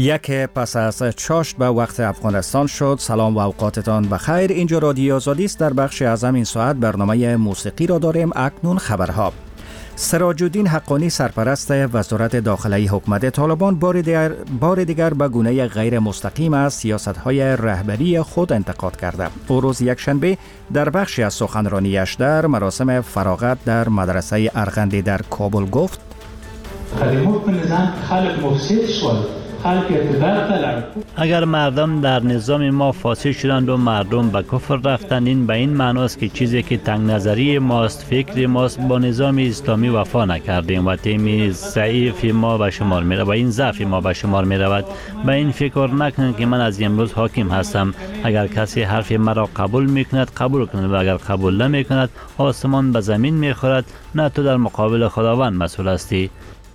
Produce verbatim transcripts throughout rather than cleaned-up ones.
یک پس از چاشت به وقت افغانستان شد. سلام و اوقاتتان بخیر. اینجا رادیو آزادی است. در بخش اعظم این ساعت برنامه موسیقی را داریم. اکنون خبرها. سراج الدین حقانی سرپرست وزارت داخلی حکومت طالبان بار دیگر, بار دیگر به گونه غیر مستقیم از سیاست‌های رهبری خود انتقاد کرده. او روز یکشنبه در بخشی از سخنرانیش در مراسم فراغت در مدرسه ارغندی در کابل گفت: کلمات نظام خلق مفسد شد. اگر مردم در نظام ما فاسد شدند و مردم به کفر رفتند، این به این معناست که چیزی که تنگ نظری ماست، فکر ماست، با نظام اسلامی وفا نکردیم و تیم ضعیف ما به شمار می رود و این ضعف ما به شمار می رود. به این فکر نکنید که من از امروز حاکم هستم. اگر کسی حرف مرا قبول می کند قبول کند و اگر قبول نمی کند آسمان به زمین می خورد. نه تو در مقابل خداوند مسئول هستی.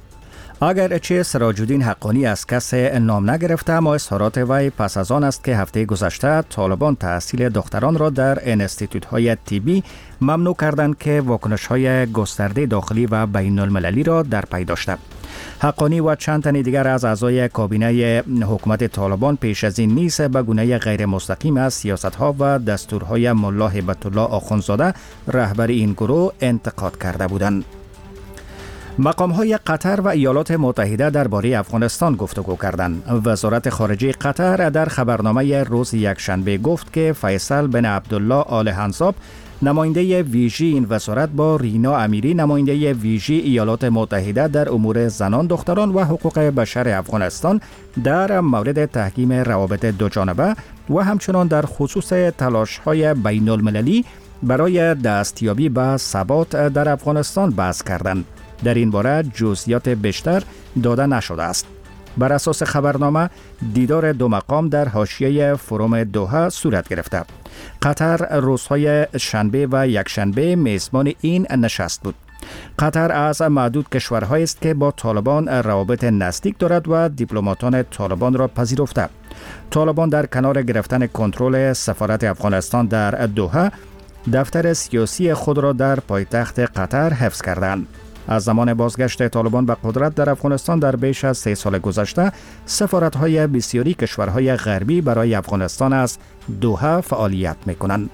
اگرچه سراج الدین حقانی از کس نام نگرفته، اما اظهارات وی پس از آن است که هفته گذشته طالبان تحصیل دختران را در انستیتوت‌های طبی ممنوع کردند که واکنش‌های گسترده داخلی و بین المللی را در پی داشته. حقانی و چند تن دیگر از اعضای کابینه حکومت طالبان پیش از این نیز به گونه غیر مستقیم از سیاست‌ها و دستورهای ملا هیبت الله آخوندزاده رهبر این گروه انتقاد کرده بودند. مقام‌های قطر و ایالات متحده درباره افغانستان گفتگو کردند. وزارت خارجه قطر در خبرنامه روز یکشنبه گفت که فیصل بن عبدالله آل حنزاب، نماینده ویژه این وزارت، با رینا امیری، نماینده ویژه ایالات متحده در امور زنان، دختران و حقوق بشر افغانستان، در مورد تحکیم روابط دوجانبه و همچنان در خصوص تلاش‌های بین المللی برای دستیابی به ثبات در افغانستان بحث کردند. در این باره جزئیات بیشتر داده نشده است. بر اساس خبرنامه دیدار دو مقام در حاشیه فروم دوحه صورت گرفته. قطر روزهای شنبه و یکشنبه میزبان این نشست بود. قطر از معدود کشورهایی است که با طالبان روابط نزدیک دارد و دیپلماتان طالبان را پذیرفته. طالبان در کنار گرفتن کنترل سفارت افغانستان در دوحه، دفتر سیاسی خود را در پایتخت قطر حفظ کردند. از زمان بازگشت طالبان به قدرت در افغانستان در بیش از سه سال گذشته، سفارت‌های بسیاری کشورهای غربی برای افغانستان از دوحه فعالیت می‌کنند.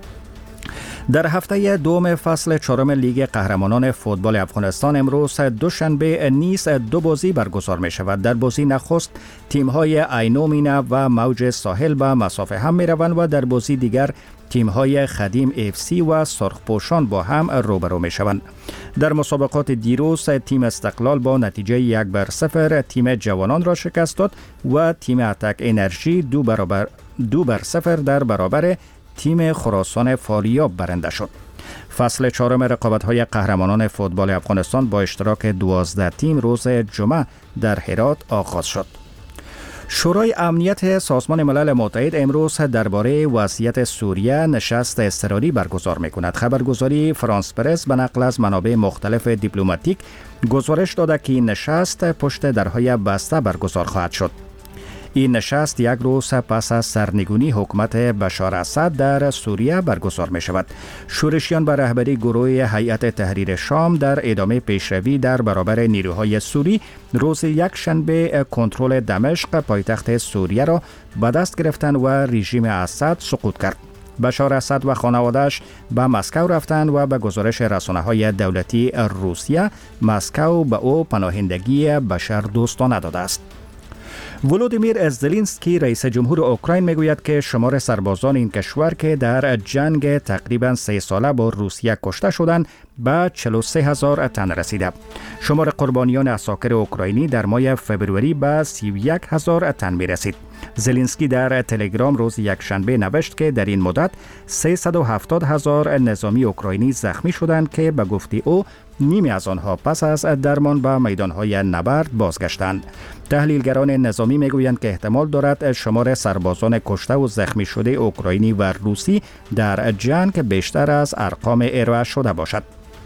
در هفته دوم فصل چهارم لیگ قهرمانان فوتبال افغانستان امروز دوشنبه نیز دو بازی برگزار می شود. در بازی نخست تیم‌های عینو مینا و موج ساحل به مسافه هم می روند و در بازی دیگر تیم‌های خدیم اف سی و سرخپوشان با هم روبرو می شوند. در مسابقات دیروز تیم استقلال با نتیجه یک بر صفر تیم جوانان را شکست داد و تیم اتک انرژی دو برابر دو بر صفر در برابر تیم خراسان فاریاب برنده شد. فصل چهارم رقابت‌های قهرمانان فوتبال افغانستان با اشتراک دوازده تیم روز جمعه در هرات آغاز شد. شورای امنیت سازمان ملل متحد امروز درباره وضعیت سوریه نشست اضطراری برگزار می‌کند. خبرگزاری فرانس پرس به نقل از منابع مختلف دیپلماتیک گزارش داده که این نشست پشت درهای بسته برگزار خواهد شد. این نشست یک روز پس از سرنگونی حکومت بشار اسد در سوریه برگزار می شود. شورشیان به رهبری گروه هیئت تحریر شام در ادامه پیشروی در برابر نیروهای سوری روز یک شنبه کنترل دمشق پایتخت سوریه را به دست گرفتند و رژیم اسد سقوط کرد. بشار اسد و خانواده‌اش به مسکو رفتند و به گزارش رسانه‌های دولتی روسیه، مسکو به او پناهندگی بشر دوستانه داده است. ولودیمیر زلنسکی رئیس جمهور اوکراین میگوید که شمار سربازان این کشور که در جنگ تقریباً سه ساله با روسیه کشته شدند به چهل و سه هزار تن رسیده. شمار قربانیان عساکر اوکراینی در ماه فوریه به سی و یک هزار تن می رسید. زلنسکی در تلگرام روز یکشنبه نوشت که در این مدت سیصد و هفتاد هزار نظامی اوکراینی زخمی شدند که به گفته او نیمی از آنها پس از درمان به میدانهای نبرد بازگشتند. تحلیلگران نظامی میگویند که احتمال دارد شمار سربازان کشته و زخمی شده اوکراینی و روسی در جنگ بیشتر از ارقام ارائه شده باشد.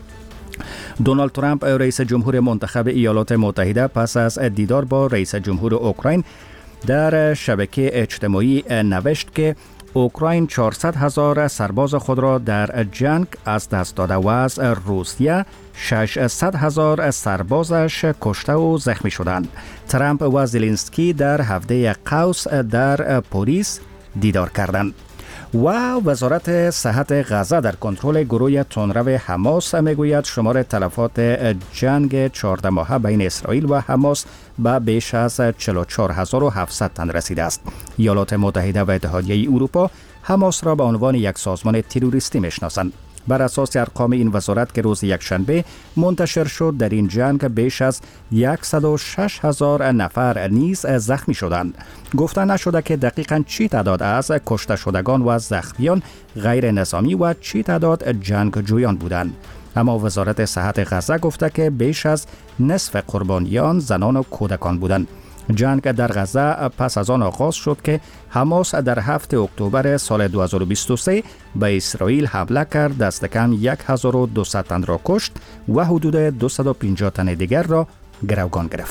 دونالد ترامپ رئیس جمهور منتخب ایالات متحده پس از دیدار با رئیس جمهور اوکراین در شبکه اجتماعی نوشت که اوکراین چهارصد هزار سرباز خود را در جنگ از دست داده و از روسیه ششصد هزار سربازش کشته و زخمی شدند. ترامپ و زلنسکی در هفته قوس در پاریس دیدار کردند. و وزارت صحت غزه در کنترل گروه تندرو حماس میگوید شمار تلفات جنگ چهارده ماهه بین اسرائیل و حماس به بیش از چهل و چهار هزار و هفتصد تن رسیده است. ایالات متحده و اتحادیه اروپا حماس را به عنوان یک سازمان تروریستی میشناسند. بر اساس ارقام این وزارت که روز یکشنبه منتشر شد، در این جنگ بیش از صد و شش هزار نفر نیز زخمی شدند. گفته نشده که دقیقاً چی تعداد از کشته شدگان و زخمیان غیر نظامی و چی تعداد جنگجویان بودند. اما وزارت صحت غزه گفته که بیش از نصف قربانیان زنان و کودکان بودند. جنگ در غزه پس از آن آغاز شد که حماس در هفتم اکتبر سال دو هزار و بیست و سه به اسرائیل حمله کرد، دست کم هزار و دویست تن را کشت و حدود دویست و پنجاه تن دیگر را گروگان گرفت.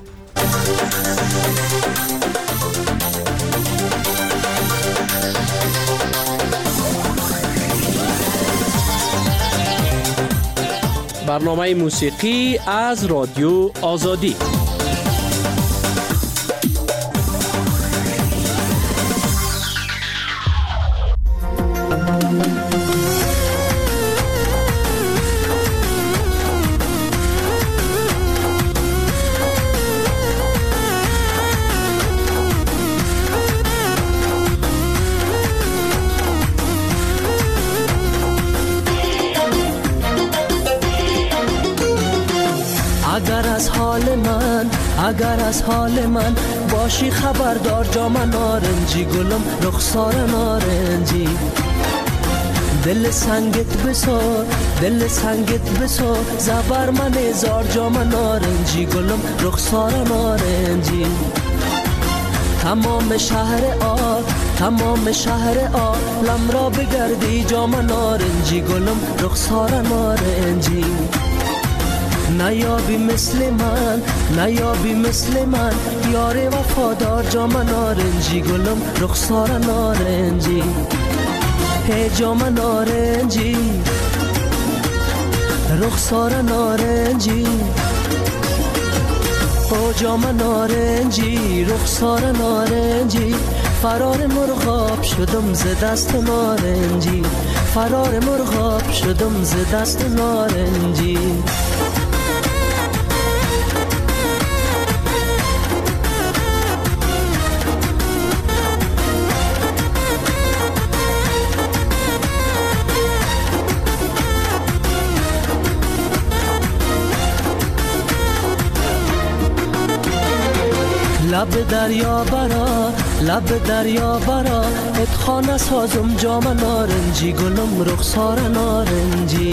برنامه موسیقی از رادیو آزادی. اگر از حال من اگر از حال من باشی خبردار، جام نارنجی گلم رخسار نارنجی، دل سنگت بسار دل سنگت بسار، زبر من هزار جام نارنجی گلم رخسار نارنجی. تمام شهر آ تمام شهر آ لم را بگردی، جام نارنجی گلم رخسار نارنجی. نیابی مثل من نیابی مثل من، یار وفادار جام نارنجی گلم رخسار نارنجی. هی جام نارنجی رخسار نارنجی، او جام نارنجی رخسار نارنجی. فرار مرغاب شدم ز دست نارنجی، فرار مرغاب شدم ز دست نارنجی. لب دریا برا لب دریا برا، اتخانه سازم جام نارنجی گلم رخسار نارنجی.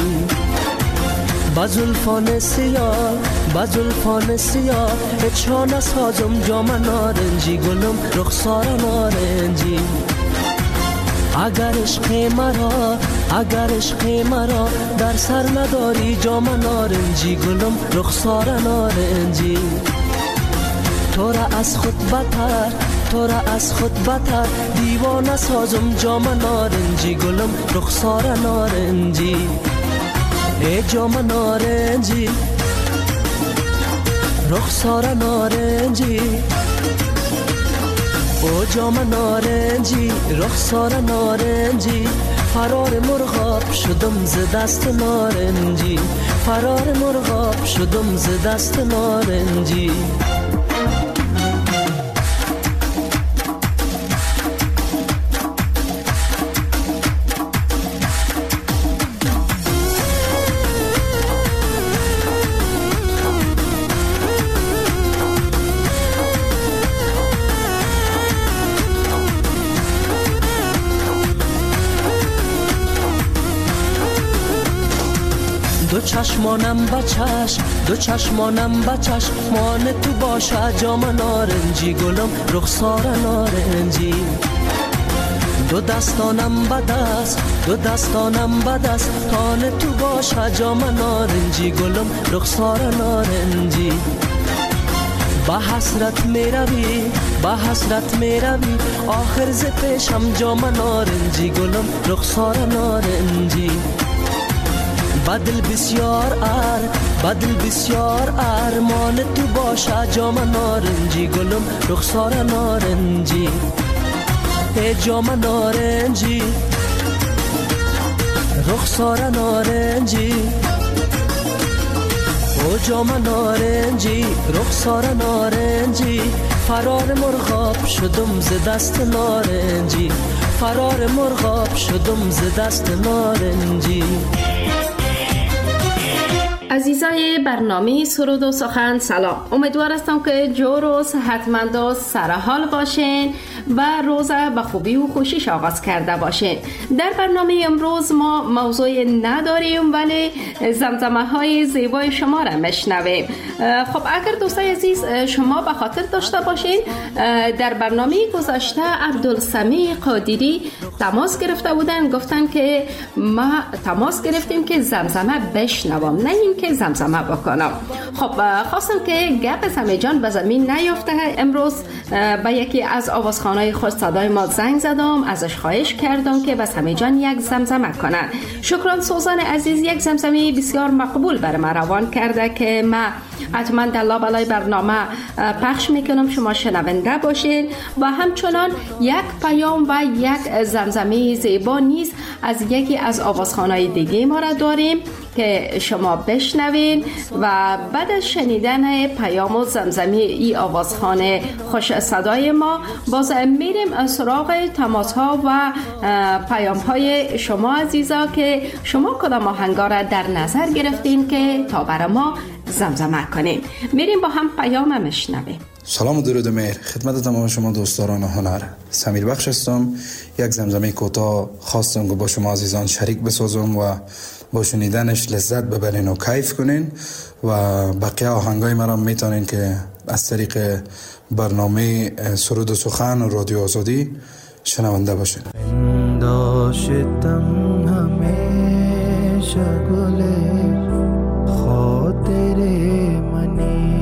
بزلفان سیاه بزلفان سیاه، اتخانه سازم جام نارنجی گلم رخسار نارنجی. اگر عشق مرا اگر عشق مرا در سر نداری، جام نارنجی گلم رخسار نارنجی. تو را از خود بتر تو را از خود بتر، دیوانه سازم جام نارنجی گلم رخسار نارنجی. ای جام نارنجی رخسار نارنجی، او جام نارنجی رخسار نارنجی. فرار مرغاب شدم ز دست نارنجی، فرار مرغاب شدم ز دست نارنجی. دو چشمانم بچش دو چشمانم بچش، مان تو باشه جام نارنجی گلم رخسار نارنجی. دو دستانم بدست دو دستانم بدست، تان تو باشه جام نارنجی گلم رخسار نارنجی. با حسرت میروی با حسرت میروی آخر ز پیشم جام نارنجی گلم رخسار نارنجی بدل بسیار ار بدل بسیار ارمان تو باشه جام نارنجی گلم رخسار نارنجی ای جام نارنجی رخسار نارنجی او جام نارنجی رخسار نارنجی فرار مرغاب شدم ز دست نارنجی فرار مرغاب شدم ز دست نارنجی. عزیزای برنامه سرود و سخن سلام، امیدوار هستم که جور و صحتمند و سرحال باشین و روز به خوبی و خوشیش آغاز کرده باشین. در برنامه امروز ما موضوع نداریم ولی زمزمه های زیبای شما را میشنویم. خب اگر دوستای عزیز شما به خاطر داشته باشین در برنامه گذشته عبدالسمیع قادری تماس گرفته بودن، گفتن که ما تماس گرفتیم که زمزمه بشنوم نه این که زمزمه بکنم. خب خواستم که گپ سمی جان به زمین نیافته. امروز به یکی از آوازخوانای خوش صدای ما زنگ زدم، ازش خواهش کردم که به سمی جان یک زمزمه کنن. شکران سوزان عزیز یک زمزمه بسیار مقبول بر ما روان کرده که ما حتما در لابلای برنامه پخش میکنم، شما شنونده باشین. و همچنان یک پیام و یک زمزمه زیبا نیز از یکی از آوازخوانای دیگه ما را داریم که شما بشنوین و بعد از شنیدن پیام و زمزمه ای آوازخوان خوش صدای ما باز میریم سراغ تماس ها و پیام های شما عزیزا که شما کدام آهنگا را در نظر گرفتین که تا برای ما زمزمه کنین. میریم با هم پیام میشنویم. سلام و درود مهر خدمت تمام شما دوستداران هنر. سمیر بخش هستم. یک زمزمه کوتاه خواستم که با شما عزیزان شریک بسازم و با شنیدنش لذت ببرین و کیف کنین و بقیه آهنگای مرا میتونین که از طریق برنامه سرود و سخن و رادیو آزادی شنونده باشین. داشتم همیشه گل خاطر منی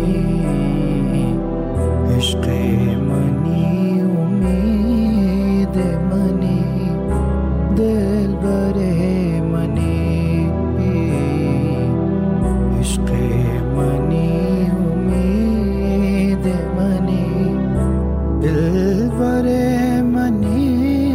عشق منی امید منی دل بره منی عشق منی امید منی دل بره منی.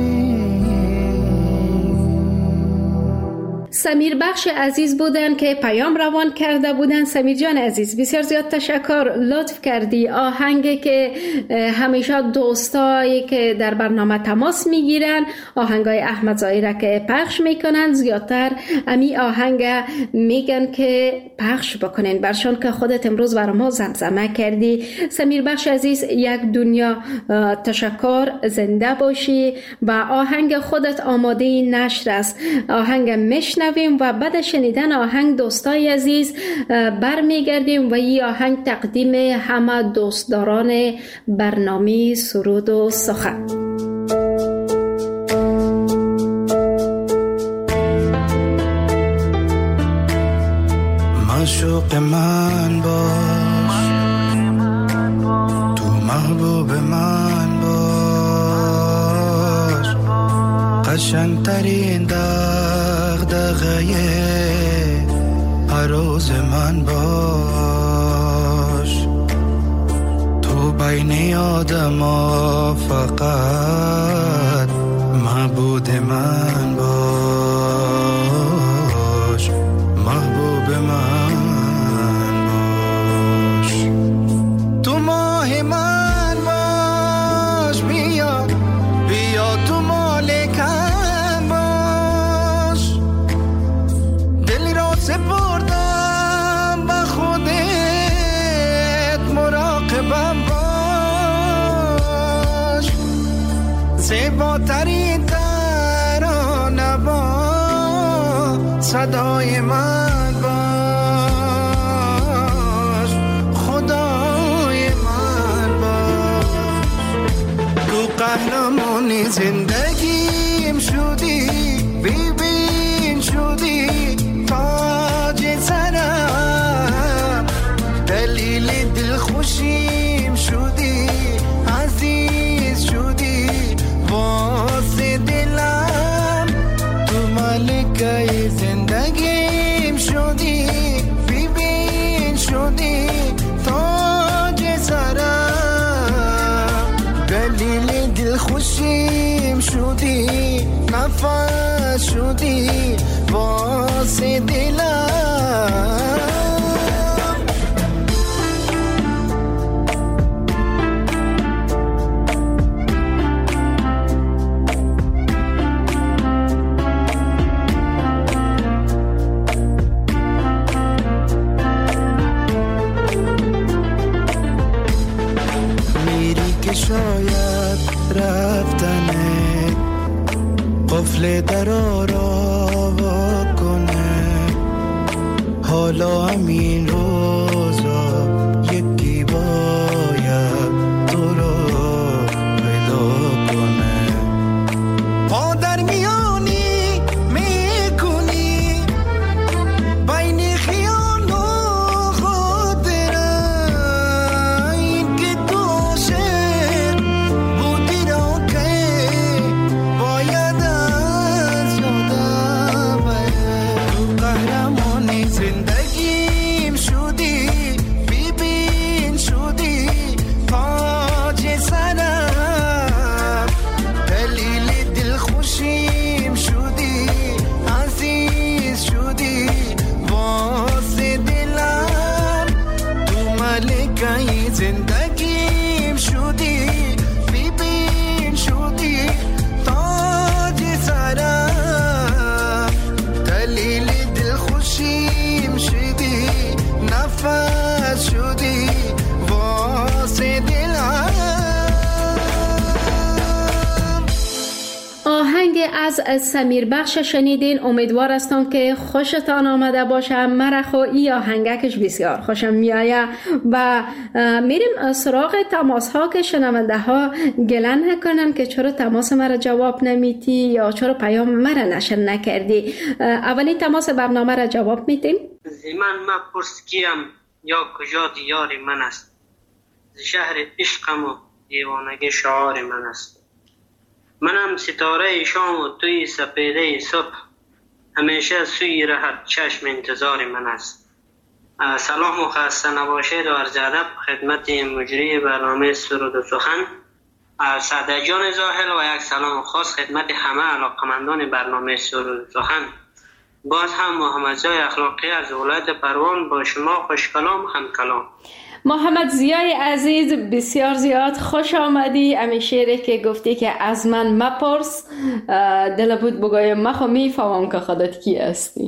سمیر بخش عزیز بودن که پیام روان کرده بودن. سمیر جان عزیز بسیار زیاد تشکر، لطف کردی. آهنگی که همیشه دوستایی که در برنامه تماس میگیرن آهنگای احمد ظاهری که پخش میکنن زیادتر امی آهنگ میگن که پخش بکنین برشان که خودت امروز برای ما زمزمه کردی. سمیر بخش عزیز یک دنیا تشکر، زنده باشی و آهنگ خودت آماده نشر است. آهنگ میشنویم و بعد شنیدن آهنگ دوستای عزیز برمیگردیم و این آهنگ تقدیم همه دوستداران برنامه سرود و سخن. معشوق من باش، تو محبوب من باش، قشنگترین دغدغه هر روز من باش، تو بین آدما فقط معبود من باش، محبوب من باش، تو ماه من باش، بیا بیا تو مالکم باش، دل را سپردم به خودت مراقبم باش، زیباترین ترانه با صدای من باش، خدای من باش، تو قهرمانی زندگیم شدی، ببین شدی تاج سرم، دلیل دل خوشی نفس شدی واسه دلم. شاید رفتنه قفل درا را کنه، حالا همین روزا یکی باید تو رو پیدا کنه. پا در میانی میکنی بین خیال و خاطره، این که تو عاشق بودی رو که باید از یادم بره. تو قهرمانی زندگیم شدی، ببین شدی تاج سرم، دلیل دلخوشیم شدی، عزیز شدی واسه دلم. تو ملکه زندگیم شدی، ببین شدی تاج سرم، دلیل دلخوشیم شدی، نفس شدی واسه دلم. آهنگ از سمیر بخش شنیدین. امیدوار هستم که خوشتان آمده باشه. مرا خو ای آهنگکش بسیار خوشم میآید و میریم سراغ تماس ها که شنونده ها گلن نکنن که چرا تماس مرا جواب نمیدی یا چرا پیام مرا نشر نکردی. اولین تماس برنامه را جواب میدیم. من ما پرس کیم یا کجا دیار من است، شهر عشقم و دیوانگی شعار من است. منم ستاره شام و توی سپیده صبح، همیشه سوی رهت چشم انتظار من است. سلام و خسته نباشید و عرض ادب خدمت مجری برنامه سرود و سخن سعد جان زاهل و یک سلام خاص خدمت همه علاقمندان برنامه سرود و سخن. باز هم محمد زای اخلاقی از ولایت پروان با شما خوش کلام هم کلام. محمد زیای عزیز بسیار زیاد خوش آمدی. امی شعری که گفتی که از من مپرس، دل بود بگویم مخو میفهمم که خودت کی هستی.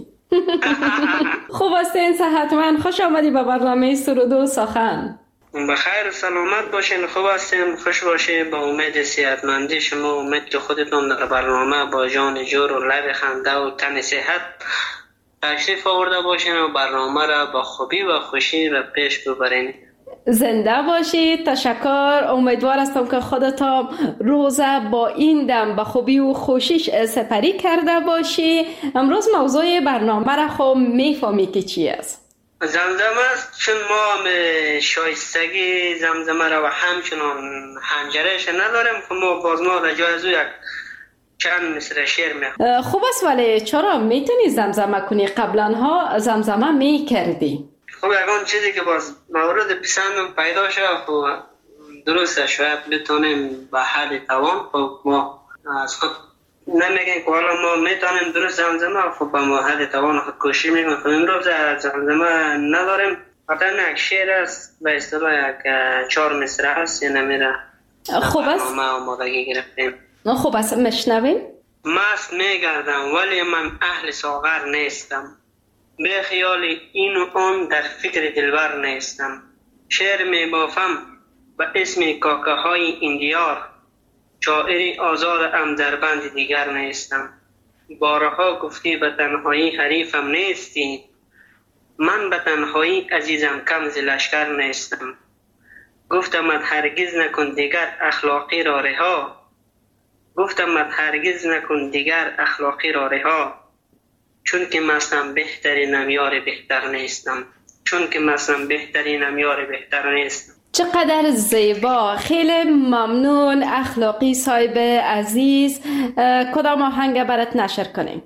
خوب هستین؟ صحتمند؟ خوش آمدی به برنامه سرود و سخن. بخیر و سلامت باشین، خوب هستین، خوش باشین. با امید صحتمندی شما، امید که خودتون در برنامه با جان جور و لب خنده و تن صحت تشریف آورده باشین و برنامه را با خوبی و خوشی را پیش ببرین. زنده باشید. تشکر. امیدوار هستم که خودتا روزه با این دم با خوبی و خوشیش سپری کرده باشی. امروز موضوع برنامه را خب میفهمی که چی است؟ زمزمه است، چون ما شایستگی زمزمه را و همچنان حنجرهش نداریم که ما باز ما در جای ازو یک چند مصر شعر میخوام. خوب است، ولی چرا میتونی زمزمه کنی؟ قبلا ها زمزمه میکردی. خب یکان چیزی که باز مورد پسندم پیدا شد و درسته شاید بتونیم به حد توان. خب ما از خود نمیگیم که حالا ما میتونیم درست زمزمه، خب به ما حد توان خود کوشش میکنیم. خب امروز زمزمه نداریم، حتی یک شعر است به اصطلاح یک چهار مصرع است، یه نمیره. خوب است، ما آمادگی گرفتیم. خوب است، مشنویم. مست میگردم ولی من اهل ساغر نیستم، به خیال این و آن در فکر دلبر نیستم. شعر می بافم به اسم کاکه های این دیار، شاعری آزاد ام در بند دیگر نیستم. بارها گفتی به تنهایی حریفم نیستی، من به تنهایی عزیزم کم ز لشکر نیستم. گفتمت هرگز نکن دیگر اخلاقی را رها، گفتمت هرگز نکن دیگر اخلاقی را رها، چون که مستم بهترینم یار بهتر نیستم، چون که مستم بهترینم یار بهتر نیستم. چقدر زیبا، خیلی ممنون اخلاقی صاحب عزیز. کدام آهنگ برات نشر کنیم؟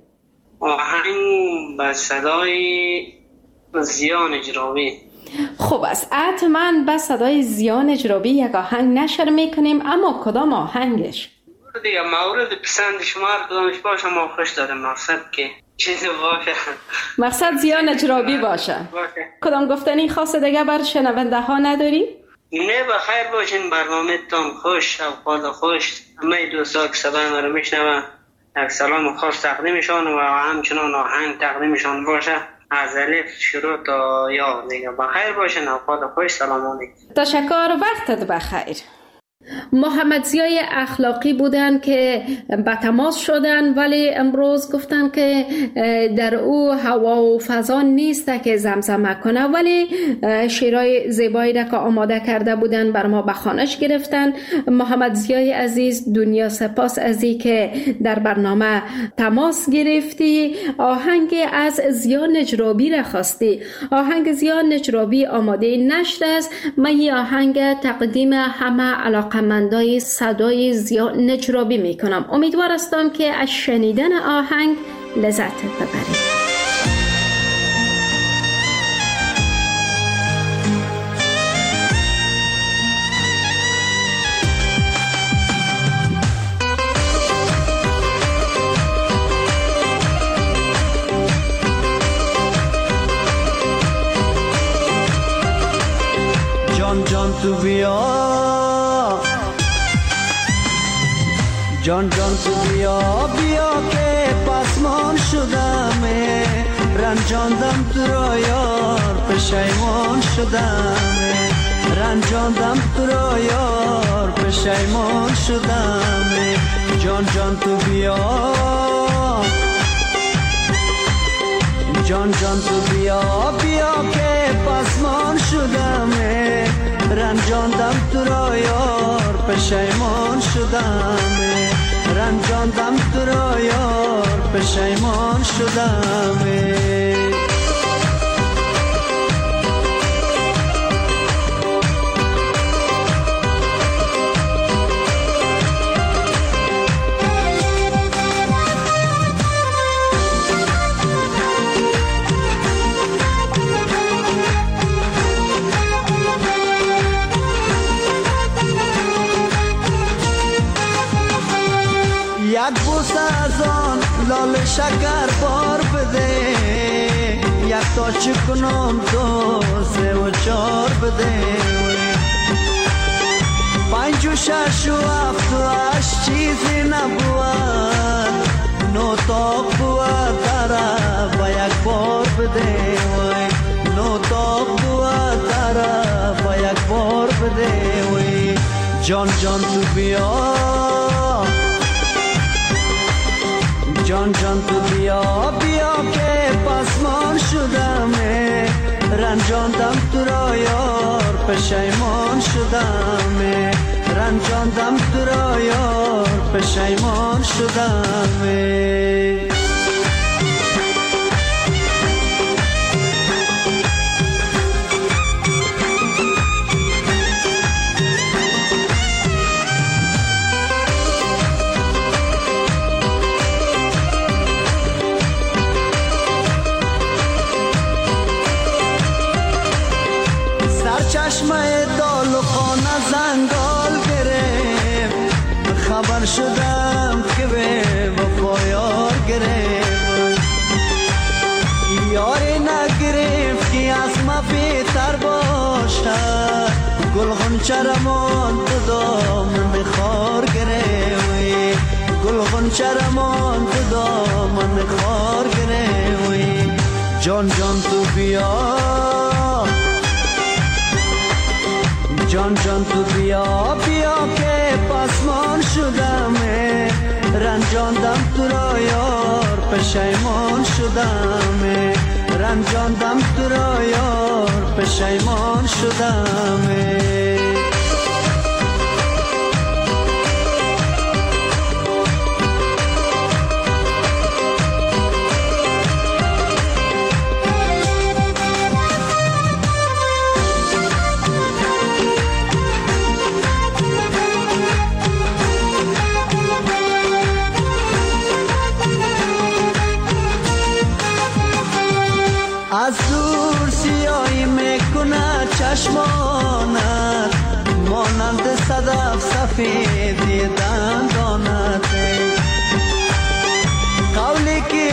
آهنگ به صدای زیان اجرابی. خوب است، حتما به صدای زیان اجرابی یک آهنگ نشر میکنیم، اما کدام آهنگش؟ دیگه مورد پسند شما کدامش باشه ما خوش دارم. مقصد که چیزی باشه، مقصد زیان اجرابی باشه. باشه. کدام گفتنی خاص دیگه بر شنونده ها نداری؟ نه بخیر باشین، برنامه تان خوش، اوقات خوش. همه دوستا که صدای ما رو میشنون یک سلام خاص تقدیمشان و همچنان آهنگ تقدیمشان باشه از الف شروع تا یا دیگه. بخیر باشین، اوقات خوش. سلام علیکم. تشکر، وقتت بخیر. محمد ضیای اخلاقی بودن که به تماس شدن، ولی امروز گفتن که در او هوا و فضا نیست که زمزمه کنه، ولی شعرهای زیبایی را که آماده کرده بودن بر ما به خوانش گرفتن. محمد ضیای عزیز، دنیا سپاس از این که در برنامه تماس گرفتی. آهنگ از ضیا نجرابی را خواستی. آهنگ ضیا نجرابی آماده نشده است. من این آهنگ تقدیم همه علاقمندای صدای ضیا نجرابی می کنم. امیدوار هستم که از شنیدن آهنگ لذت ببرید. جان جان تو بیا، جان جان تو بیا بیا که پسمان شدم، رنجاندم تو را یار پشیمان شدم، رنجاندم تو را یار پشیمان شدم. جان جان تو بیا، جان جان تو بیا بیا که پسمان شدم، رنجاندم تو را یار پشیمان شدم، رنجاندم تو را یار پشیمان شدم. یک بوس از آن لال شکر بار بده، یک تا چی کنم دو سه و چار بده، پنج و شش و هفت و هشت چیزی نبود، نو تا بود داره با یک بار بده، نو تا بود داره با یک بار بده. جان جان تو بیا، جان جان تو بیا بیا که پسمان شدم، رنجاندم تو را یار پشیمان شدم، رنجاندم تو را یار پشیمان شدم. چشمه دال و خانه زنگال گرفت، خبر شدم که به وفا یار گرفت، یاری نگرفت که از ما بهتر باشد، گل غنچه رمان تو دامن خار گرفت، گل غنچه رمان تو دامن خار گرفت. جان جان تو بیا، جان جان تو بیا بیا که پسمان شدم، رنجاندم تو را یار پشیمان شدم، رنجاندم تو را یار پشیمان شدم. از دور سیاهی میکنه چشمانت، مانند صدف سفیدی دندانت،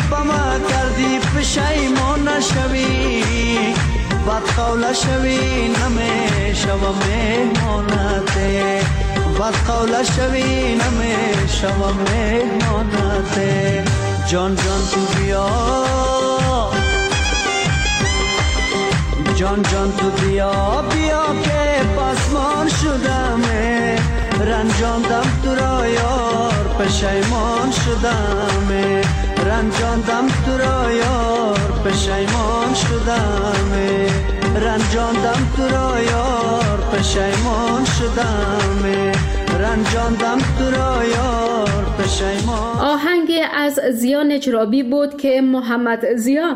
بما کردی پشیمان نشوی بد قول شوی نمیشم مهمانت بد قول شوی نمیشم مهمانت جان جان تو بیا جان جان تو بیا بیا که پسمان شدم رنجاندم تو را یار پشیمان شدم رنجاندم تو را یار پشیمان شدم رنجاندم تو را یار پشیمان شدم رنجاندم تو را یار پشیمان. آهنگ از زیا نجرابی بود که محمد زیا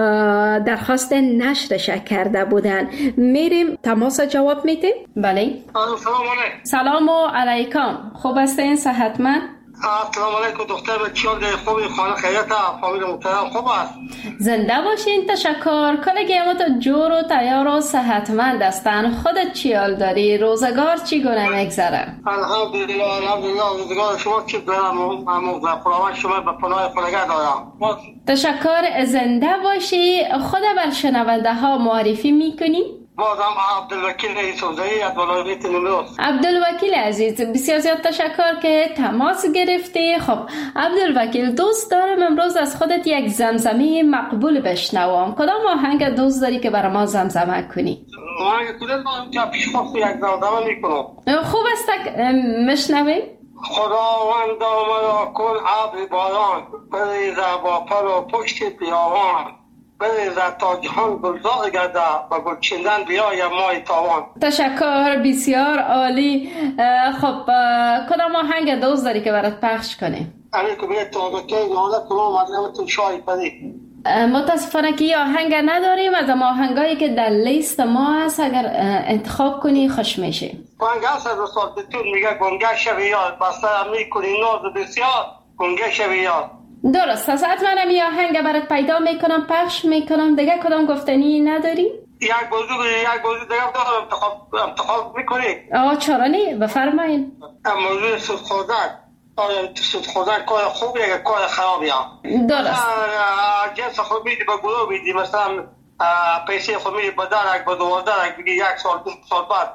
درخواست نشرش کرده بودن. میریم تماس جواب میتیم؟ بله. سلام علیکم. سلام علیکم. خوب هستین؟ صحتمند؟ سلام علیکم دختر بچیان خوبی خانه خیرت فامیل محترم خوب است زنده باشین. تشکر. کلگی ما تو جور و تیار و صحتمند هستن. خودت چی حال داری؟ روزگار چی گونه میگذره؟ الحمدلله الحمدلله روزگار شما چی دارم ممنون خداوند شما به پناه خود نگه دارم. تشکر. زنده باشی. خود بر شنونده ها معرفی میکنی؟ بازم عبدالوکیل یوسفزایی از ولایت نیمروز. عبدالوکیل عزیز بسیار زیاد تشکر که تماس گرفتی. خب عبدالوکیل دوست دارم امروز از خودت یک زمزمه مقبول بشنوم. کدام آهنگ دوست داری که برای ما زمزمه کنی؟ آهنگ کدام که پیش خواست یک زمزمه میکنم. خوب است مشنویم. خداوند مرا کن ابر باران بریزه با پر و پشت بیابان بریزه تا جهان گلزار گرده و گل چیندن بیای مای تاوان. تشکر بسیار عالی. خب کدام آهنگ دوست داری که برات پخش کنیم؟ علیکم بیت تو که یاد کنم مطلب شای پدی. متاسفانه که آهنگ نداریم. از آهنگایی که در لیست ما هست اگر انتخاب کنی خوش میشه. آهنگ هست از رسال بتون میگه گنگه شوی یاد بستر میکنی ناز بسیار گنگه شوی یاد. درست است. منم یه آهنگ برات پیدا میکنم پخش میکنم. دیگه کدام گفتنی نداری؟ یک موضوع یک موضوع دیگه دارم انتخاب انتخاب میکنی؟ آه چرا نه بفرمایید. موضوع سود خوردن. آیا سود خوردن کار خوبیه یا کار خرابیه؟ درست. جنس خود میدی به گروه میدی مثلا پیسه خود میدی به درک به دوازدرک بگی یک سال دو سال بعد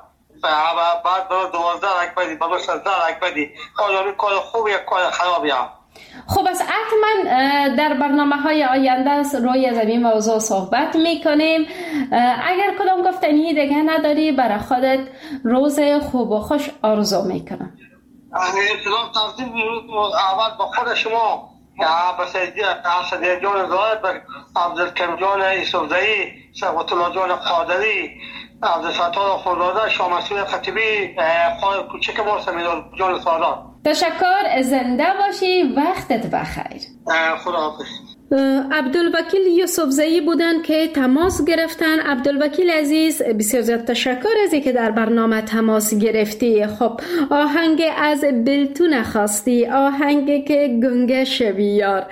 بعد به دوازدرک بدی به مثلا درک بدی آیا کار خوبیه کار خرابیه؟ خب از حتما در برنامه های آینده روی زمین موضوع صحبت میکنیم. اگر کدام گفتنی دیگه نداری برای خودت روز خوب و خوش آرزو میکنم. سلام تقدیم اول به خود شما به سیدی جان زاهد به عبدالکریم جان یوسفزایی ثروت الله جان قادری عبدالفتاح خرداده شاه مسعود خطیبی خواهر کوچک ما سمیرا جان سالار. تشکر. زنده باشی. وقتت بخیر. خداحافظ. عبدالوکیل یوسفزایی بودن که تماس گرفتن. عبدالوکیل عزیز بسیار زیاد تشکر از اینکه در برنامه تماس گرفتی. خب آهنگ از بلتون خواستی، آهنگ که گنگه شوی یار.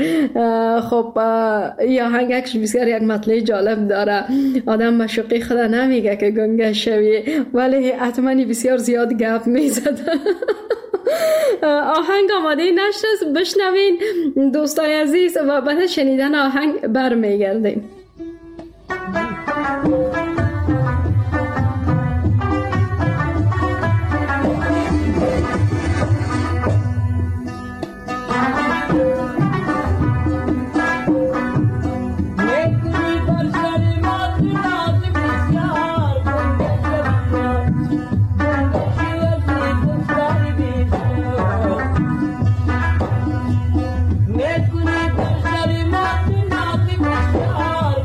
خب این آهنگش بسیار یک مطلب جالب داره. آدم مشوقی خدا نمیگه که گنگه شوی، ولی حتما بسیار زیاد گپ میزد. آهنگ آماده نشست. بشنوین دوستای عزیز و بعد شنیدن آهنگ برمیگردیم. Make me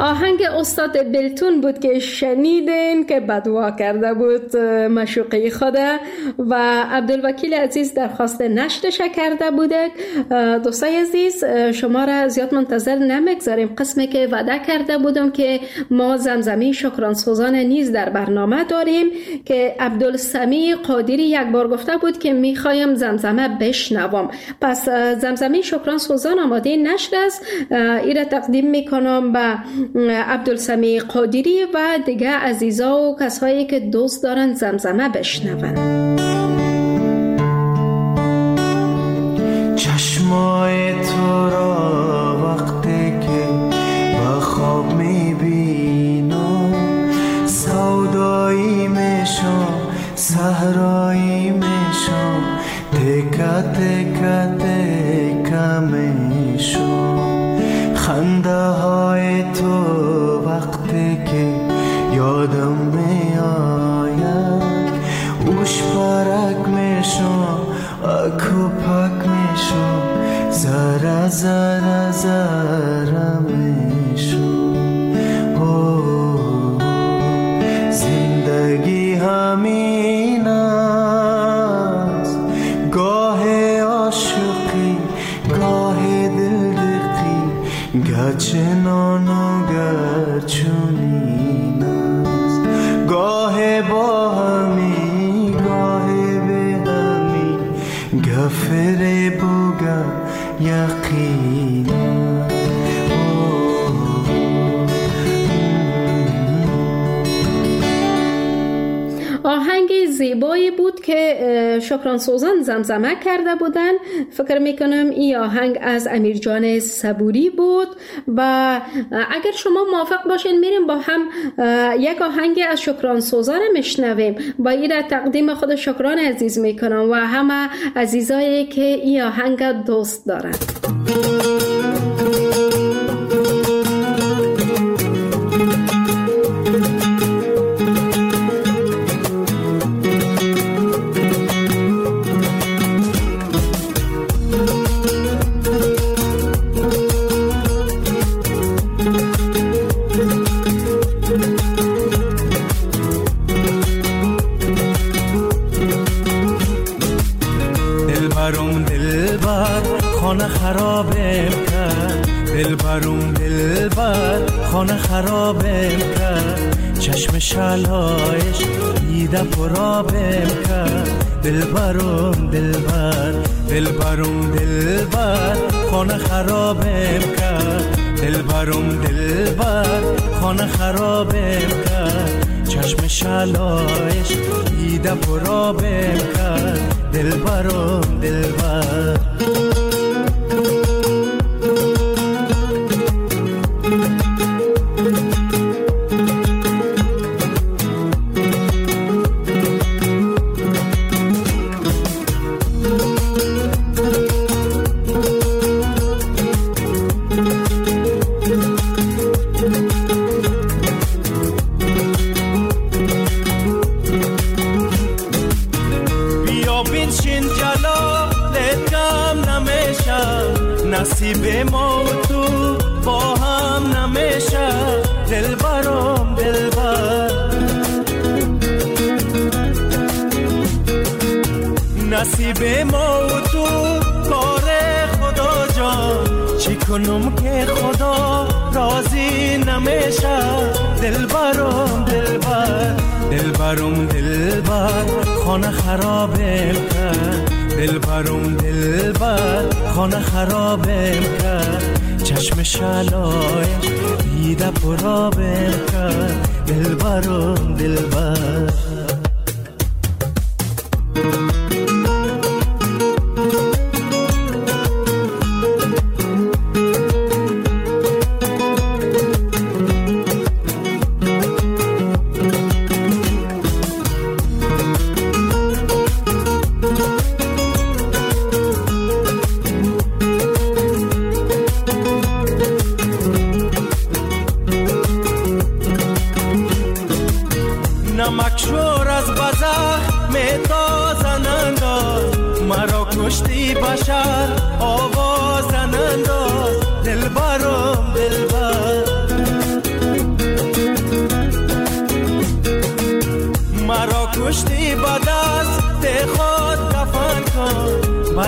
آهنگ استاد بلتون بود که شنیدین که بدوا کرده بود مشوقه خود و عبدالوکیل عزیز درخواست نشرش کرده بوده. دوستای عزیز شما را زیاد منتظر نمیگذاریم. قسمی که وعده کرده بودم که ما زمزمه شکرانسوزان نیز در برنامه داریم که عبدالسمی قادری یک بار گفته بود که میخوایم زمزمه بشنوم. پس زمزمه شکرانسوزان آماده نشر است. ایره تقدیم میکنم به عبدالسمی قادری و دیگه عزیزا و کسایی که دوست دارن زمزمه بشنون. چشمای تو را وقتی که با خواب میبینم سودایی میشم صحرایی میشم تکه تکه تکه میشم خنده های تو وقتی که یادم میآید اوش پرک میشم اکو پک میشم زره زره زره میشم. زندگی همین است گاه عاشقی گاه دلدقی گرچنان و گرچونین است گاه با همی گاه به همی گفره بوگا یقین آهنگ زیبایی بود که شکرانسوزان زمزمه کرده بودن. فکر میکنم این آهنگ از امیر جان صبوری بود و اگر شما موافق باشین میریم با هم یک آهنگ از شکرانسوزان میشنویم. با این را تقدیم خود شکران عزیز میکنم و همه عزیزایی که این آهنگ دوست دارن. خرابم کرد دلبرم دلبر خانه خرابم کرد چشم شلایش دیده پرابم کرد دلبرم دلبر دلبرم دلبر خانه خرابم کرد دلبرم دلبر خانه خرابم کرد چشم شلایش دیده پرابم کرد دلبرم دلبر. نصیب ما و تو با هم نمیشه دلبرم دلبر نصیب ما و تو کار خدا جان چی کنم که خدا راضی نمیشه دلبرم دلبر دلبرم دلبر خانه خرابم کرد دلبرم دلبر خانه خرابم کرد چشم شلایش دیده پرابم کرد دلبرم دلبر. نمکشور از بزخ میتازن انداز مرا کشتی بشر آوازن انداز دلبرم دلبر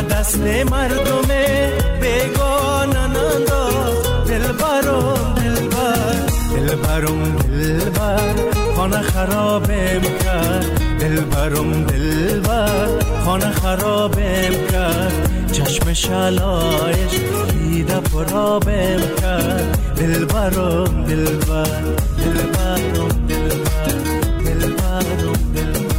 دست مردم بیگانه ننداز دلبرم دلبر دلبرم دلبر خانه خرابم کرد دلبرم دلبر خانه خرابم کرد چشم شلایش دیده پرابم کرد دلبرم دلبر دلبرم دلبر دلبرم دلبر.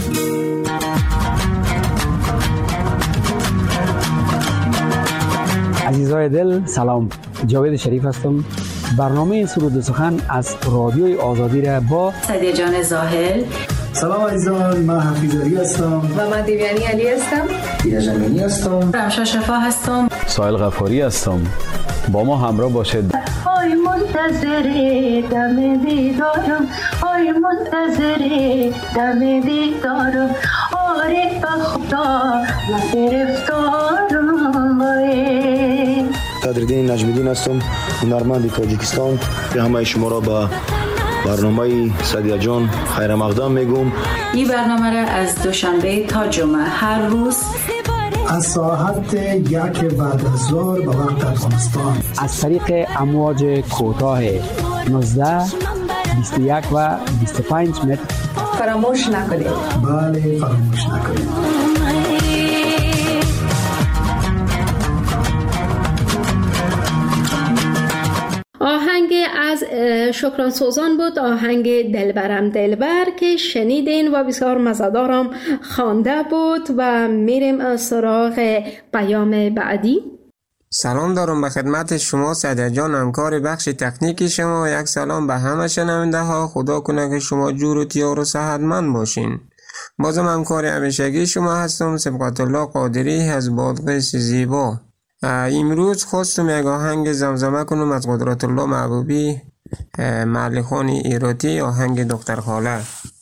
عزیزای دل سلام، جاوید شریف هستم. برنامه سرود و سخن از رادیوی آزادی را با سعدیه جان زاهل. سلام عزیزان، من حفیظ علی هستم و من دیویانی علی هستم. دیده جمینی هستم. رمشا شفا هستم. سایل غفاری هستم. با ما همراه باشید. آی منتظر دم دیدارم، آی منتظر دم دیدارم، آره به خدا من گرفتارم. قدردین نجمیدین هستم، هنرمند تاجیکستان. به همه شما را به برنامه سعدیه جان خیر مقدم میگم. این برنامه را از دوشنبه تا جمعه هر روز از ساعت یک بعد از ظهر به وقت افغانستان از طریق امواج کوتاه نوزده، بیست و یک و بیست و پنج متر فراموش نکنید. بله فراموش نکنید. آهنگ از شکران سوزان بود، آهنگ دلبرم دلبر که شنیدین و بسیار مزه‌دارم خوانده بود. و میریم سراغ پیام بعدی. سلام دارم به خدمت شما سعدیه جان، همکار بخش تکنیکی شما. یک سلام به همه شنونده ها. خدا کنه که شما جور و تیار و صحتمند باشین. بازم همکار همیشگی شما هستم، سبقت الله قادری از بادغیس زیبا. امروز خواستم یک آهنگ زمزمه کنم از قدرت الله محبوبی، ملخان ایراتی، آهنگ دختر خاله.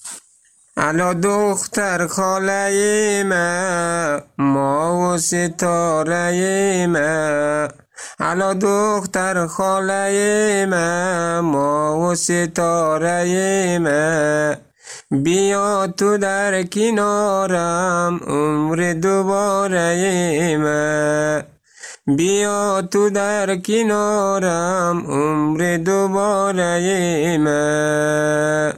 الا دختر خاله ما، ما و ستاره ما. الا دختر خاله ما، ما و ستاره ما. بیا تو در کنارم عمر دوباره ما. بیا تو در کنارم عمر دوباره ما.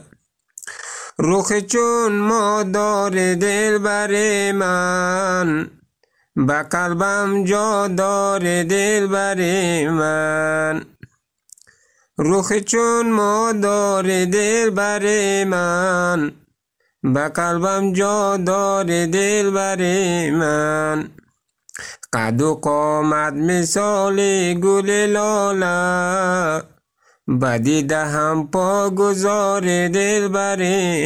رخ چون مادار دلبر من، به قلبم جا دار دلبر من. رخ چون مادار دلبر من، به قلبم جا دار دلبر من. قد و قامت مثال گل لاله، بدیده هم پا گذار دلبر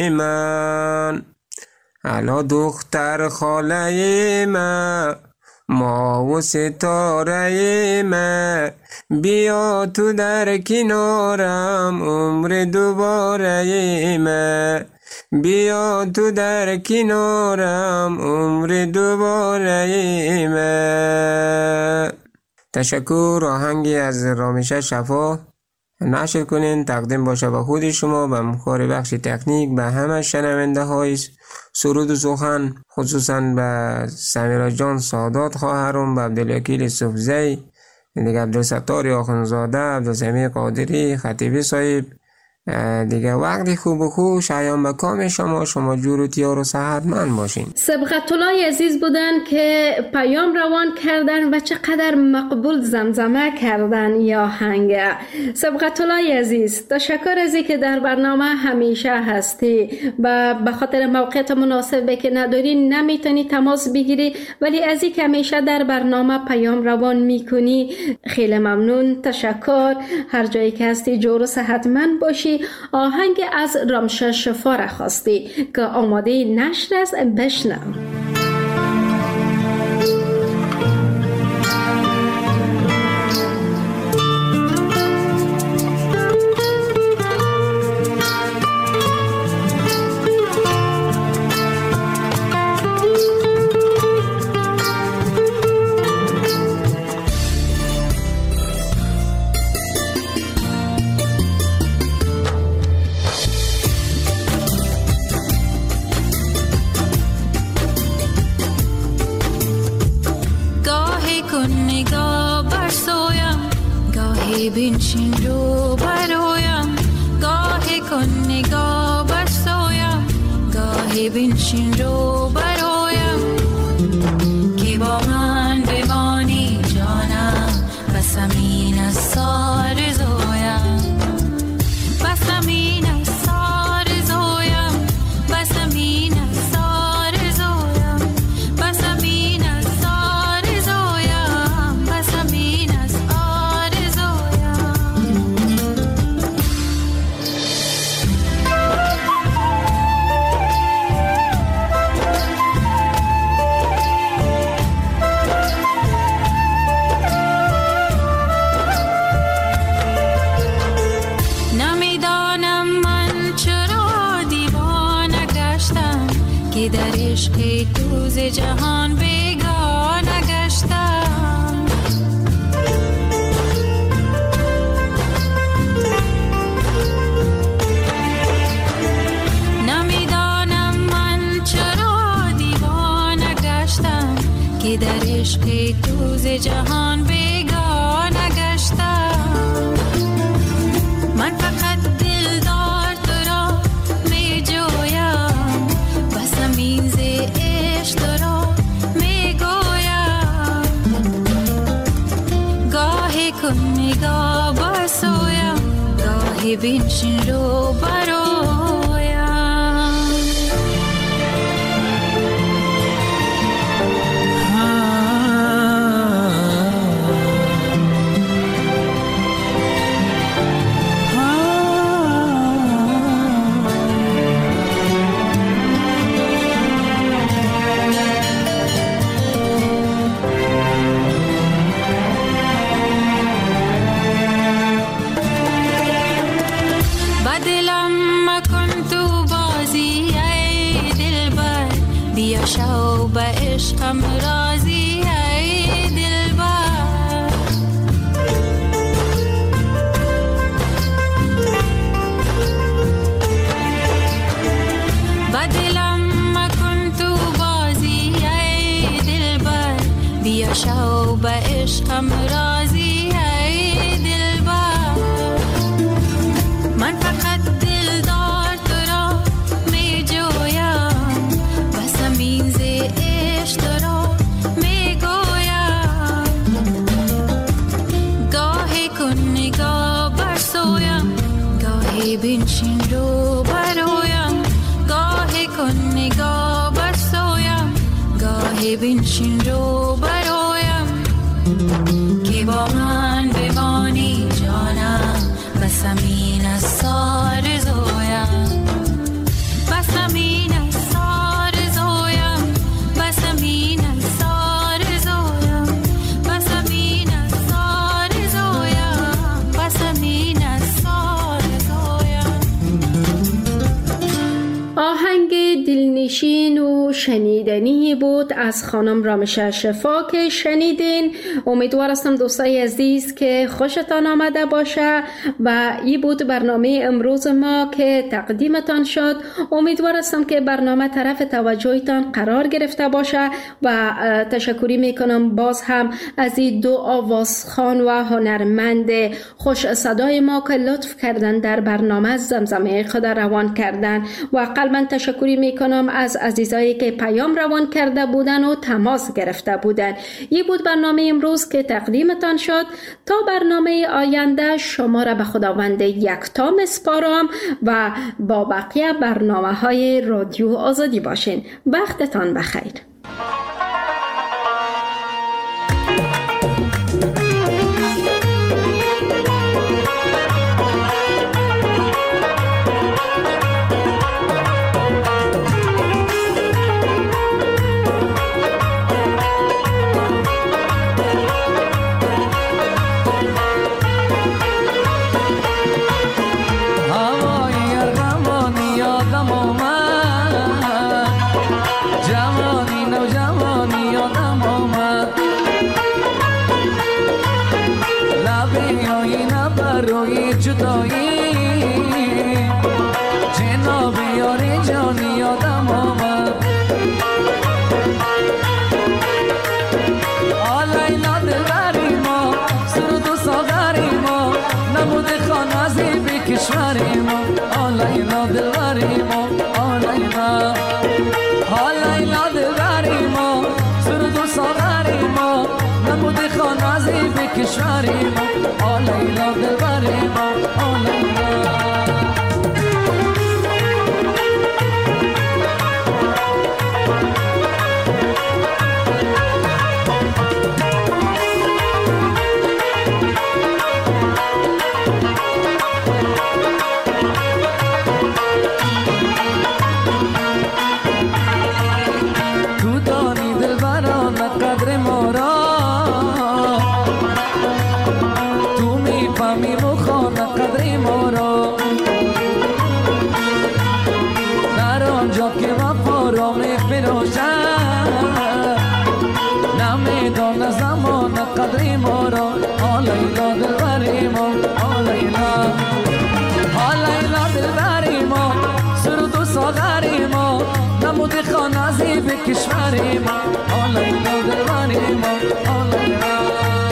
من. الا دختر خاله ما، ما و ستاره ما. بیا تو در کنارم عمر دوباره ما. بیا تو در کنارم عمر دوباره ما. تشکر. آهنگی از رامشه شفا نشر کنین، تقدیم باشه به خود شما، به همکار بخش تکنیک، به همه شنونده های سرود و سخن، خصوصا به سمیرا جان سادات خواهرم، به عبدالوکیل صفزی، دیگه عبدالستار آخونزاده، عبدالسمیع قادری، خطیبی صاحب. دیگه وقتی خوب و خوش ایام به کام شما، شما جور و تیار و صحتمند باشین. سبقت الله عزیز بودن که پیام روان کردن و چقدر مقبول زمزمه کردن یا آهنگ. سبقت الله عزیز تشکر از اینکه در برنامه همیشه هستی و به خاطر موقعیت مناسبی که نداری نمیتونی تماس بگیری، ولی از اینکه همیشه در برنامه پیام روان میکنی خیلی ممنون. تشکر. هر جایی که هستی جور و صحتمند باشی. آهنگ از رمشه شفا را خواستی که آماده نشر است، بشنو. برسویم، گاهی بنشین رو برویم، گاهی کن نگاه برسویم، گاهی بنشین رو برویم، که با من بمانی جانم، بس همین از سار زویم، بس همین از سار زویم، بس همین از سار زویم، بس همین از سار زویم، بس همین از آر زویم. نمیدانم من چرا دیوانه گشتم، که در عشق دوز جهان بیگانه گشتم. نمیدانم من چرا دیوانه گشتم، که در عشق دوز جهان بیگانه گشتم. من فقط دلدار تو را می جویم، بس همین ز عشق تو را می گویم، گاهی کن نگاه برسویم، گاهی بنشین رو برویم. بدلم مکن تو بازی ای دلبر، بیا شو به عشقم راضی ای دلبر. بدلم مکن تو بازی ای دلبر، بیا شو به عشقم راضی ای دلبر. من فقط دلدار تو را می جویم، بس همین ز عشق تو را می گویم، گاهی کن نگاه برسویم، گاهی بنشین رو برویم، گاهی کن نگاه برسویم، گاهی بنشین رو برویم، که با من بمانی جانم، بس همین از سار زویم، بس همین از سار زویم، بس همین از سار زویم، بس همین از سار زویم، بس همین از سار زویم. آهنگ دلنشین و شنیدنی بود از خانم رامشه شفا که شنیدین. امیدوار هستم دوستای عزیز که خوشتان آمده باشه و این بود برنامه امروز ما که تقدیمتان شد. امیدوار هستم که برنامه طرف توجهتان قرار گرفته باشه و تشکری میکنم باز هم از این دو آوازخوان و هنرمند خوش صدای ما که لطف کردن در برنامه زمزمه خود روان کردن و قلبا تشکری میکنم از عزیزایی که پیام روان کرده بودن و تماس گرفته بودن. این بود برنامه امروز که تقدیمتان شد. تا برنامه آینده شما را به خداوند یکتا میسپارم و با بقیه برنامه های رادیو آزادی باشین. وقتتان بخیر. کشوری ما آلیلا دلبری ما آلیلا آلیلا دلبری ما سرد و ساغری ما نمود خانازی به کشوری ما آلیلا دلبری ما آلیلا قدری مورا آلیلا دلبری ما آلیلا آلیلا دلبری ما سرد و ساغری ما نمود خانازی به کشوری ما آلیلا دلبری ما آلیلا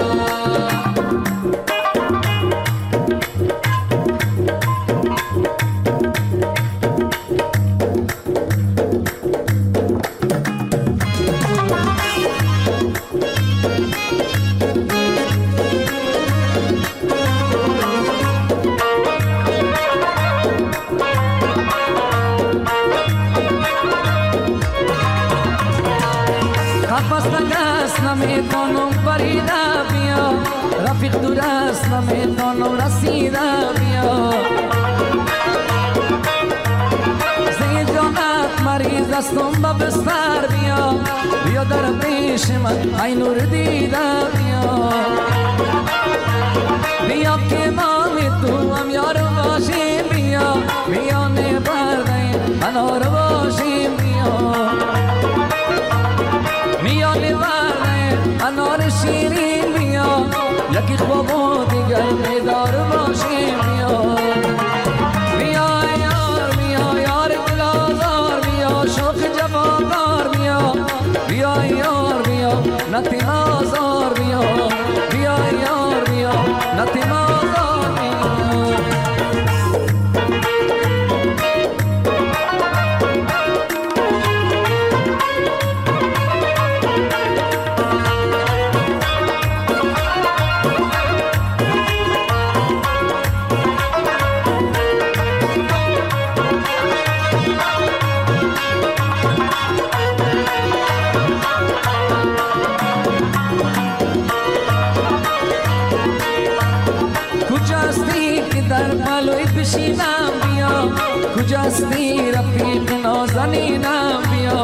نمیتونم پریده بیا رفیق دور است نمیتونم رسیده بیا زی جانت مریض استم به بستر بیا بیا در پیش من ای نور دیده بیا بیا که نام تو هم یار باشیم بیا بیا نبرده انار باشیم بیا بیا نبرده انار شیرین بیا یکی خواب و دیگر بیدار باشیم بیا بیا یار بیا یار گلازار بیا شوق جوانار بیا بیا یار بیا نتی آزار بیا بیا یار بیا نتی آزار بیا بشینم بیا کجاستی رفیق نازنینم بیا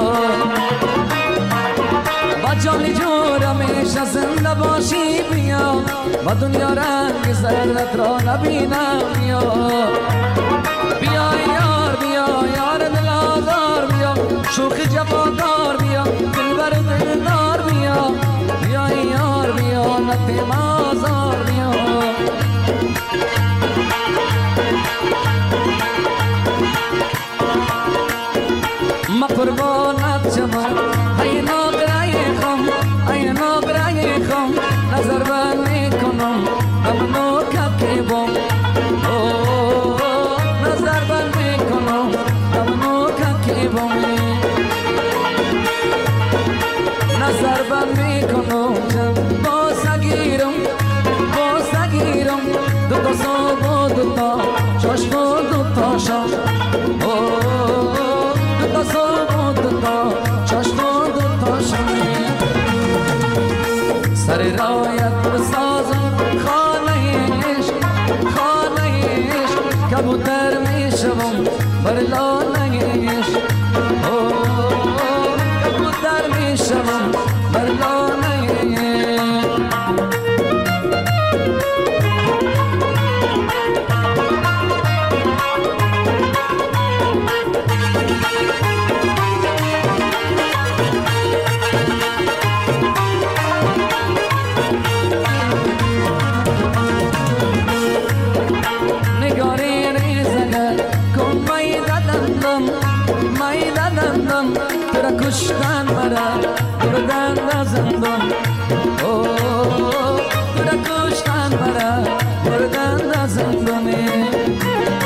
با جان جور همیشه زنده باشی بیا و دنیا رنگ زرت را نبینم بیا بیا یار بیا یار دلازار بیا شوخ جوادار بیا دلبر دلدار بیا بیا یار بیا نتی مازار بیا ما قربانت شما ای ناقرای خم ای ناقرای خم نظر بر میکنم امنو که بام نظر بر میکنم امنو که بام نظر بر میکنم با سگیرم با سگیرم دو تا صبح و دو تا چشم و دو تا شام دو تا صبح و دو تا چشم و دو تا شام سر رایت بسازم خانه عشق خانه عشق کبوتر میشوم بر لانه عشق کبوتر میشوم بر لانه کشتن مرا بردن زندان اوه تو را کشتن مرا بردن زندان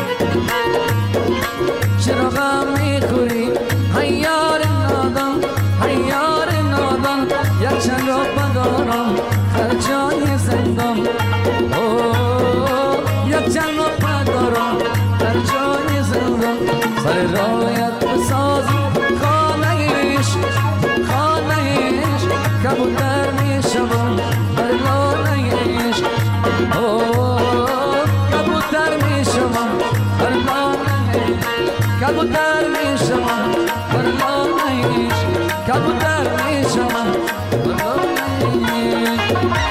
کبوتر میشم والله نیش کبوتر میشم والله نیش.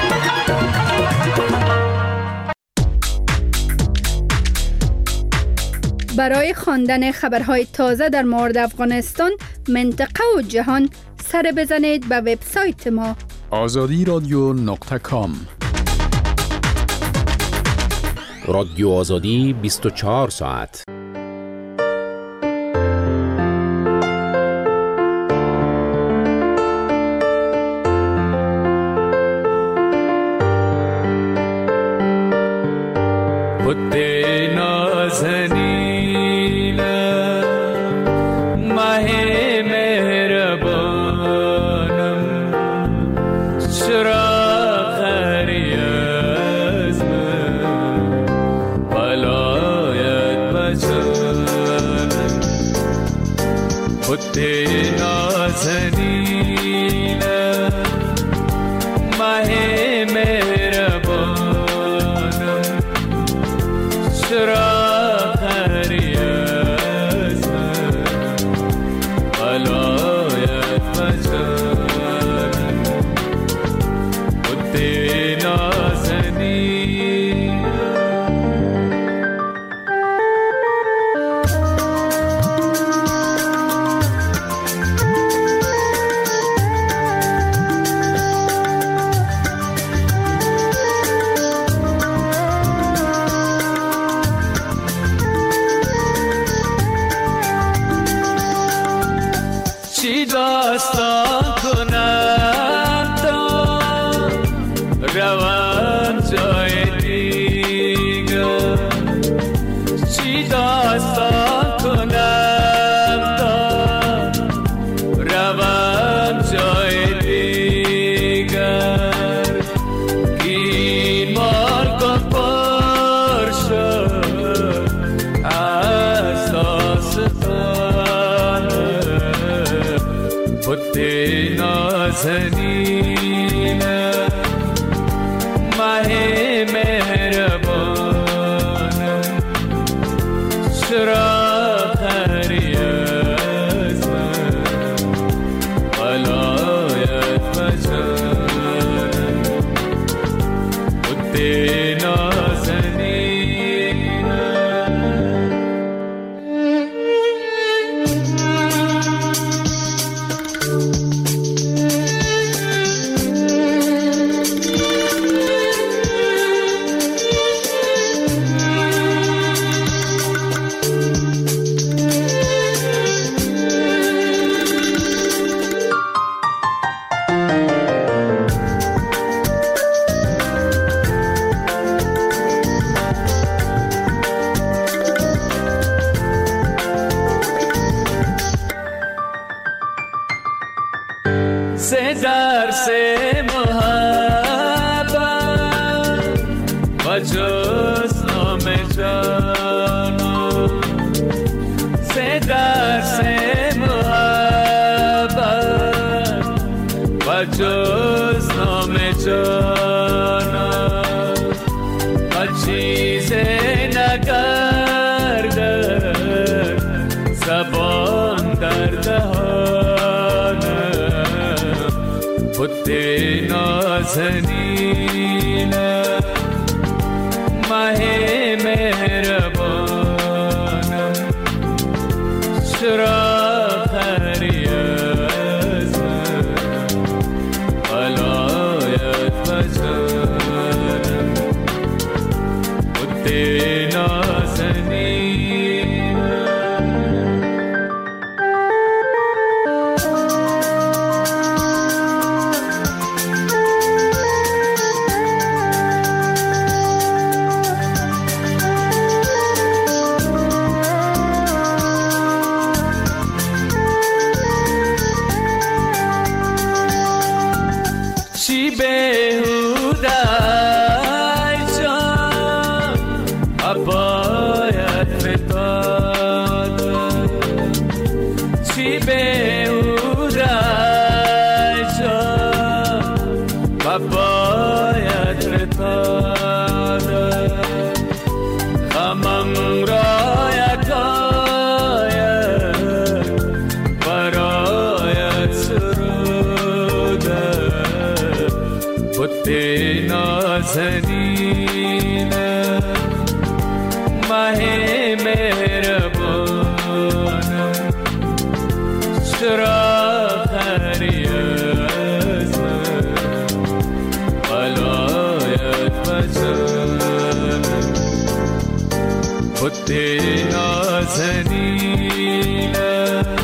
برای خواندن خبرهای تازه در مورد افغانستان، منطقه و جهان سر بزنید به وبسایت ما آزادی رادیو نقطه کام. رادیو آزادی بیست و چهار ساعت. باید به خود نازنینم